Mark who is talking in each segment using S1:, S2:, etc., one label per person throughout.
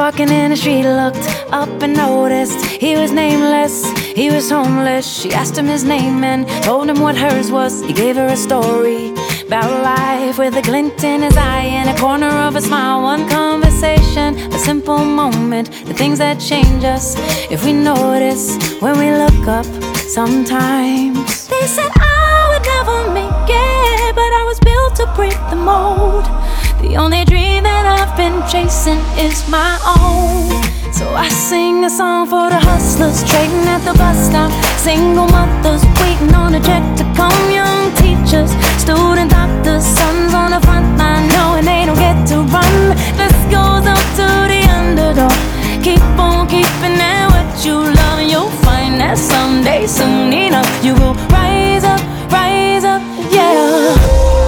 S1: walking in the street, looked up and noticed he was nameless, he was homeless. She asked him his name and told him what hers was. He gave her a story about life with a glint in his eye and a corner of a smile. One conversation, a simple moment, the things that change us if we notice when we look up sometimes. They said I would never make it, but I was built to break the mold. The only dream that I've been chasing is my own. So I sing a song for the hustlers trading at the bus stop, single mothers waiting on a check to come, young teachers, student doctors, sons on the front line knowing they don't get to run. This goes up to the underdog. Keep on keeping at what you love, and you'll find that someday, soon enough, you will rise up, yeah.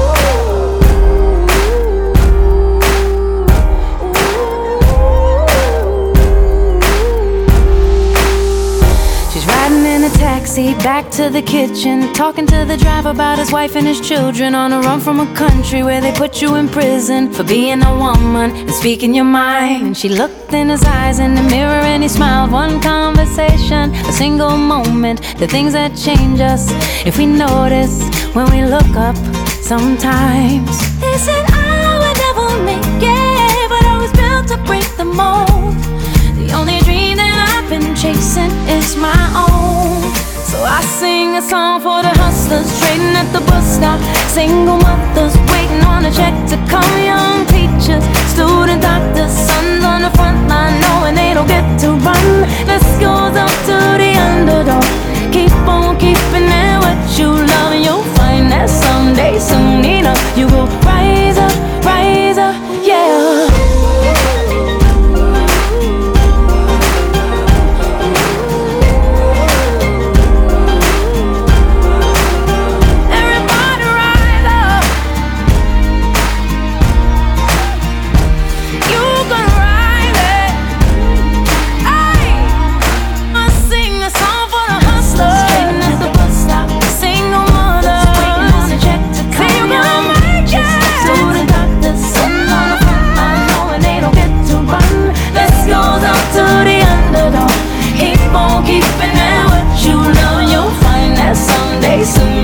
S1: Taxi back to the kitchen, talking to the driver about his wife and his children, on a run from a country where they put you in prison for being a woman and speaking your mind. And she looked in his eyes in the mirror and he smiled. One conversation, a single moment, the things that change us if we notice when we look up sometimes. They said I would never make it, but I was built to break the mold. The only dream that I've been chasing is my own. So I sing a song for the hustlers trading at the bus stop, single mothers waiting on a check to come, young teachers, student doctors, sons on the front line knowing they don't get to run. This goes up to the underdog. Keep on keeping at what you love, and you'll find that someday, soon enough, you will rise up, yeah.
S2: Keeping at what you love, you'll find that someday, soon